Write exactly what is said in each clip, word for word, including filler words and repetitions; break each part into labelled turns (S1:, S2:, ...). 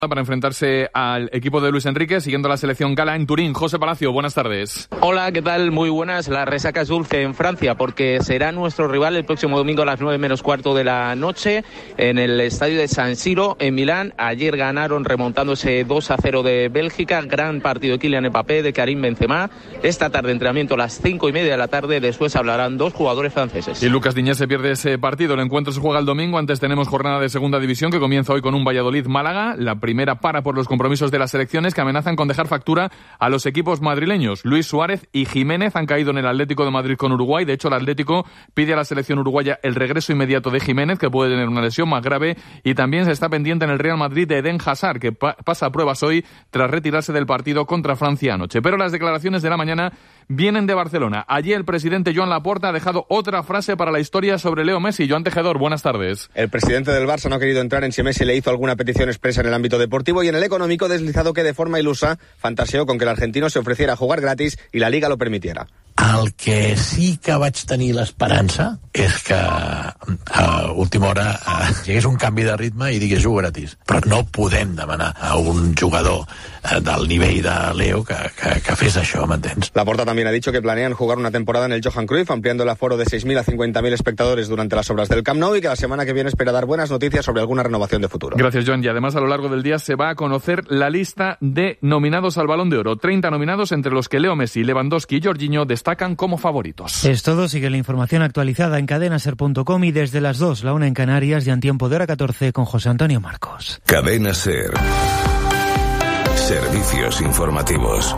S1: para enfrentarse al equipo de Luis Enrique, siguiendo la selección gala en Turín. José Palacio, buenas tardes.
S2: Hola, ¿qué tal? Muy buenas. La resaca es dulce en Francia porque será nuestro rival el próximo domingo a las nueve menos cuarto de la noche en el estadio de San Siro en Milán. Ayer ganaron remontándose dos a cero de Bélgica. Gran partido de Kylian Mbappé, de Karim Benzema. Esta tarde entrenamiento a las cinco y media de la tarde. Después hablarán dos jugadores franceses.
S1: Y Lucas Diñé se pierde ese partido. El encuentro se juega el domingo. Antes tenemos jornada de segunda división que comienza hoy con un Valladolid-Málaga. La primera para por los compromisos de las selecciones que amenazan con dejar factura a los equipos madrileños. Luis Suárez y Jiménez han caído en el Atlético de Madrid con Uruguay. De hecho, el Atlético pide a la selección uruguaya el regreso inmediato de Jiménez, que puede tener una lesión más grave, y también se está pendiente en el Real Madrid de Eden Hazard, que pa- pasa a pruebas hoy tras retirarse del partido contra Francia anoche. Pero las declaraciones de la mañana vienen de Barcelona. Allí el presidente Joan Laporta ha dejado otra frase para la historia sobre Leo Messi. Joan Tejedor, buenas tardes.
S3: El presidente del Barça no ha querido entrar en si Messi le hizo alguna petición expresa en el ámbito deportivo, y en el económico deslizado que de forma ilusa fantaseó con que el argentino se ofreciera a jugar gratis y la Liga lo permitiera.
S4: El que sí que vaig tenir l'esperança és que a última hora eh, hi hagués un canvi de ritme i digués jugo gratis. Però no podem demanar a un jugador eh, del nivell de Leo que, que, que fes això, m'entens?
S3: Laporta también ha dicho que planean jugar una temporada en el Johan Cruyff, ampliando el aforo de seis mil a cincuenta mil espectadores durante las obras del Camp Nou, y que la semana que viene espera dar buenas noticias sobre alguna renovación de futuro.
S1: Gracias, Joan. Y además, a lo largo del día se va a conocer la lista de nominados al Balón de Oro. treinta nominados, entre los que Leo Messi, Lewandowski y Jorginho destacan como favoritos.
S5: Es todo. Sigue la información actualizada en cadena ser punto com y desde las dos, la una en Canarias, y en tiempo de hora catorce con José Antonio Marcos.
S6: Cadena Ser. Servicios informativos.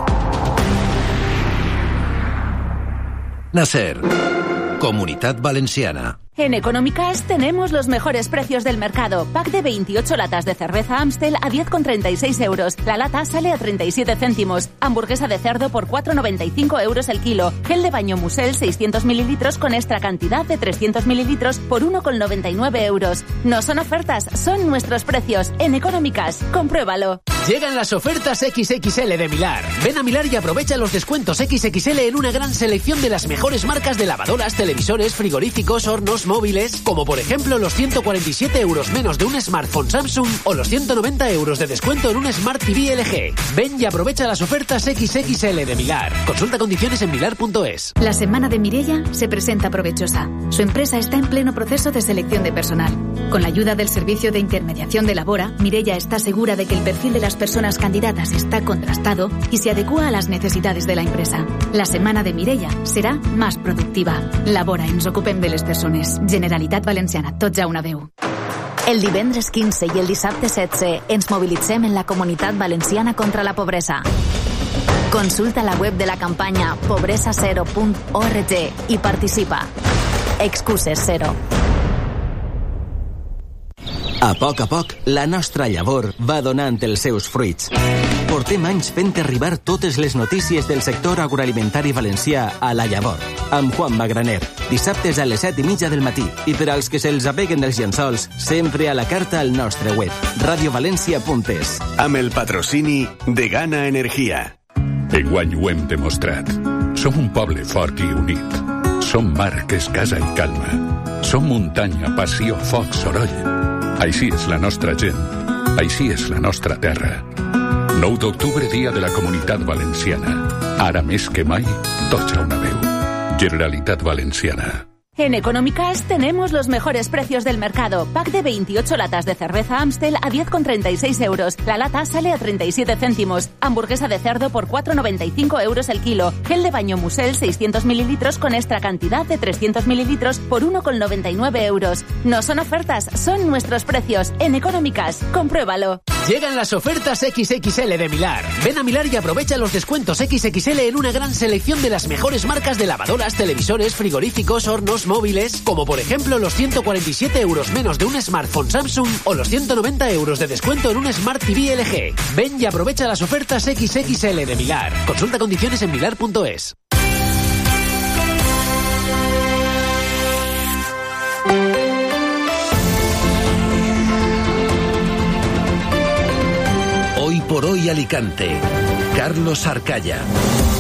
S6: Nacer. Comunitat Valenciana.
S7: En Económicas tenemos los mejores precios del mercado. Pack de veintiocho latas de cerveza Amstel a diez con treinta y seis euros. La lata sale a treinta y siete céntimos. Hamburguesa de cerdo por cuatro con noventa y cinco euros el kilo. Gel de baño Musel seiscientos mililitros con extra cantidad de trescientos mililitros por uno con noventa y nueve euros. No son ofertas, son nuestros precios. En Económicas, compruébalo.
S8: Llegan las ofertas equis equis ele de Milar. Ven a Milar y aprovecha los descuentos equis equis ele en una gran selección de las mejores marcas de lavadoras, televisores, frigoríficos, hornos, móviles, como por ejemplo los ciento cuarenta y siete euros menos de un smartphone Samsung o los ciento noventa euros de descuento en un Smart T V L G. Ven y aprovecha las ofertas equis equis ele de Milar. Consulta condiciones en milar punto es.
S9: La semana de Mireia se presenta provechosa. Su empresa está en pleno proceso de selección de personal. Con la ayuda del servicio de intermediación de Labora, Mireia está segura de que el perfil de las personas candidatas está contrastado y se adecua a las necesidades de la empresa. La semana de Mireia serà más productiva. Labora, ens ocupem de les persones. Generalitat Valenciana, tots a una veu.
S7: El divendres quinze i el dissabte setze ens mobilitzem en la Comunitat Valenciana contra la pobresa. Consulta la web de la campanya pobresa cero punt org i participa. Excuses zero.
S10: A poc a poc, la nostra llavor va donant els seus fruits. Portem anys fent arribar totes les notícies del sector agroalimentari valencià a la llavor, amb Juan Magraner, dissabtes a les set i mitja del matí. I per als que se'ls apeguen els llençols, sempre a la carta al nostre web, radio valencia punt es.
S6: Amb el patrocini de Gana Energia.
S11: Enguany ho hem demostrat. Som un poble fort i unit. Som mar que és casa i calma. Som muntanya, passió, foc, soroll. Així és la nostra gent. Així és la nostra terra. nou d'octubre, dia de la Comunitat Valenciana. Ara més que mai, tots a una veu. Generalitat Valenciana.
S7: En Económicas tenemos los mejores precios del mercado. Pack de veintiocho latas de cerveza Amstel a diez con treinta y seis euros. La lata sale a treinta y siete céntimos. Hamburguesa de cerdo por cuatro con noventa y cinco euros el kilo. Gel de baño Musel seiscientos mililitros con extra cantidad de trescientos mililitros por uno con noventa y nueve euros. No son ofertas, son nuestros precios. En Económicas, compruébalo.
S8: Llegan las ofertas equis equis ele de Milar. Ven a Milar y aprovecha los descuentos equis equis ele en una gran selección de las mejores marcas de lavadoras, televisores, frigoríficos, hornos, móviles, como por ejemplo los ciento cuarenta y siete euros menos de un smartphone Samsung o los ciento noventa euros de descuento en un Smart T V L G. Ven y aprovecha las ofertas equis equis ele de Milar. Consulta condiciones en milar punto es.
S6: Hoy por hoy Alicante. Carlos Arcaya.